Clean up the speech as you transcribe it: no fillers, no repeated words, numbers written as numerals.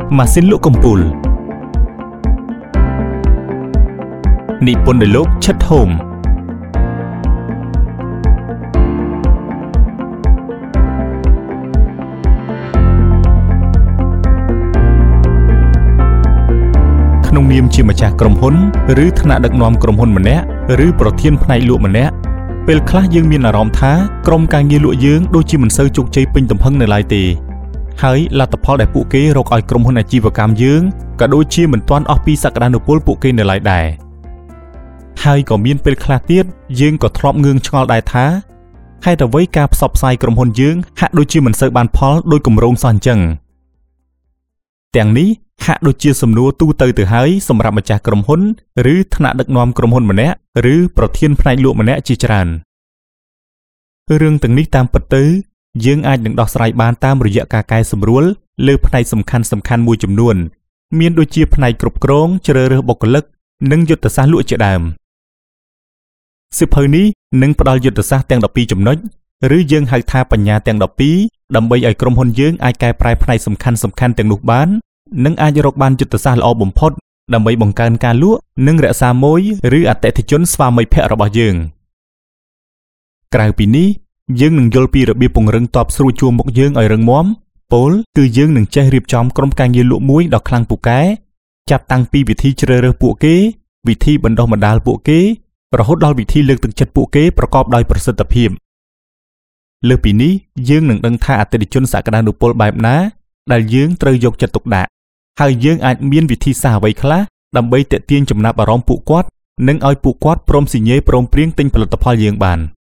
ម៉ាស៊ីនលក់កំពូលនិពន្ធដោយលោកឈិតហូមក្នុងនាមជាម្ចាស់ក្រុមហ៊ុនឬថ្នាក់ដឹកនាំក្រុមហ៊ុនម្នាក់ឬប្រធានផ្នែកលក់ម្នាក់ពេលខ្លះយើងមានអារម្មណ៍ថាក្រុមការងារលក់យើងដូចជាមិនសូវជោគជ័យពេញទំហឹងនៅឡើយទេហើយលទ្ធផលដែលពួកគេរកឲ្យក្រុមហ៊ុនអាជីវកម្មយើងក៏ដូចជាមិនទាន់អស់ពីសក្តានុពលពួកគេនៅឡើយដែរហើយក៏មានពេលខ្លះទៀតយើងក៏ធ្លាប់ងឿងឆ្ងល់ដែរថាហេតុអ្វីការផ្សព្វផ្សាយក្រុមហ៊ុនយើងហាក់ដូចជាមិនសូវបានផលដោយគម្រោងសោះអញ្ចឹងទាំងនេះហាក់ដូចជាសំណួរទូទៅទៅហើយសម្រាប់ម្ចាស់ក្រុមហ៊ុនឬថ្នាក់ដឹកនាំក្រុមហ៊ុនម្នាក់ឬប្រធានផ្នែកលក់ម្នាក់ជាច្រើនរឿងទាំងនេះតាមពិតទៅយើងអាចនឹងដោះស្រាយបានតាមរយៈការកែសម្រួលលើផ្នែកសំខាន់មួយចំនួនមានដូចជាផ្នែកគ្រប់គ្រងជ្រើសរើសបុគ្គលិកនិងយុទ្ធសាស្ត្រលក់ជាដើមសៀវភៅនេះនឹងផ្ដល់យុទ្ធសាស្ត្រទាំង12ចំណុចឬយើងហៅថាបញ្ញាទាំង12ដើម្បីឲ្យក្រុមហ៊ុនយើងអាចកែប្រែផ្នែកសំខាន់ទាំងនោះបាននិងអាចរកបានយុទ្ធសាស្ត្រល្អបំផុតដើម្បីបង្កើនការលក់និងរក្សាម៉ូយឬអតិថិជនស្វាមីភក្តិរបស់យើងក្រៅពីនេះយើងនឹងយល់ពីរបៀបពង្រឹងតបស្រួចជួរមុខយើងឲ្យរឹងមាំពោលគឺយើងនឹងចេះរៀបចំក្រុមការងារលក់មួយដ៏ខ្លាំងពូកែចាប់តាំងពីវិធីជ្រើសរើសពួកគេវិធីបណ្ដុះបណ្ដាលពួកគេរហូតដល់វិធីលើកទឹកចិត្តពួកគេប្រកបដោយប្រសិទ្ធភាពលើសពីនេះយើងនឹងដឹងថាអតិថិជនសក្តានុពលបែបណាដែលយើងត្រូវយកចិត្តទុកដាក់ហើយយើងអាចមានវិធីសាស្ត្រអ្វីខ្លះដើម្បីទាក់ទាញចំណាប់អារម្មណ៍ពួកគាត់និងឲ្យពួកគាត់ព្រមស៊ីញេព្រមព្រៀងទិញផលិតផលយើងបាន